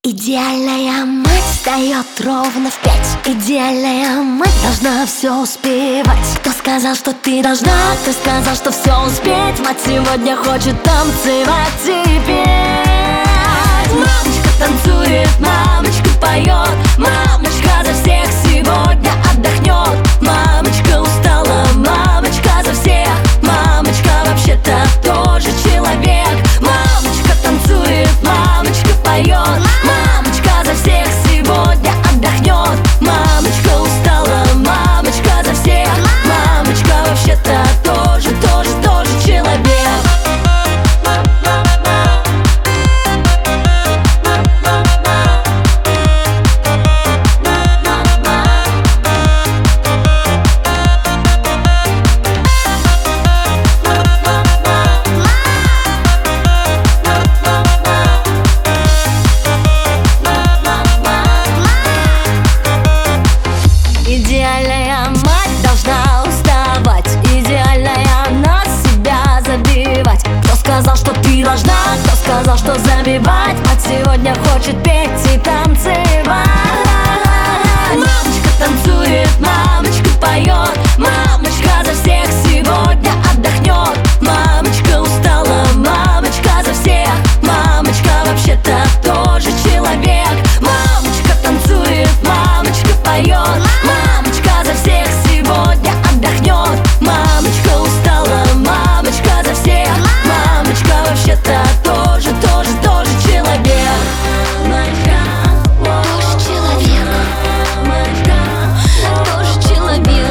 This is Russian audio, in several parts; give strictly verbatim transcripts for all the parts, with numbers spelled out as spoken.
Идеальная мать встает ровно в пять. Идеальная мать должна все успевать. Кто сказал, что ты должна? Кто сказал, что все успеть? Мать сегодня хочет танцевать и петь. Мамочка танцует, мамочка поет, мамочка за всех сегодня отдохнет. Мамочка устала, мамочка за всех, мамочка вообще-то тоже человек. Мамочка танцует, мамочка поет, мамочка за всех сегодня отдохнет. Мамочка устала, мамочка за всех, мамочка вообще-то тоже, тоже, тоже человек. Идеальная мать должна уставать, идеальная на себя забивать. Кто сказал, что ты должна? Кто сказал, что забивать? Мать сегодня хочет петь и танцевать. Мамочка танцует, мамочка поет, мамочка за всех сегодня отдохнет. Мамочка устала, мамочка за всех, мамочка вообще-то тоже человек. Мамочка танцует, мамочка поет, мамочка за всех сегодня отдохнет. Мамочка устала, мамочка за всех, мамочка вообще-то тоже, тоже, тоже человек. Тоже человек. Тоже человек.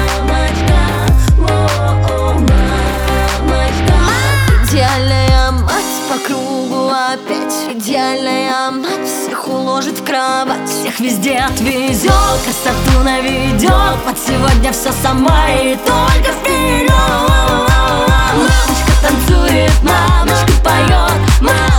Идеальная мать по кругу опять. Идеальная мать всех уложит в кровать, всех везде отвезет, красоту наведет. Вот сегодня все сама и только вперед. Мамочка танцует, мамочка поет, мамочка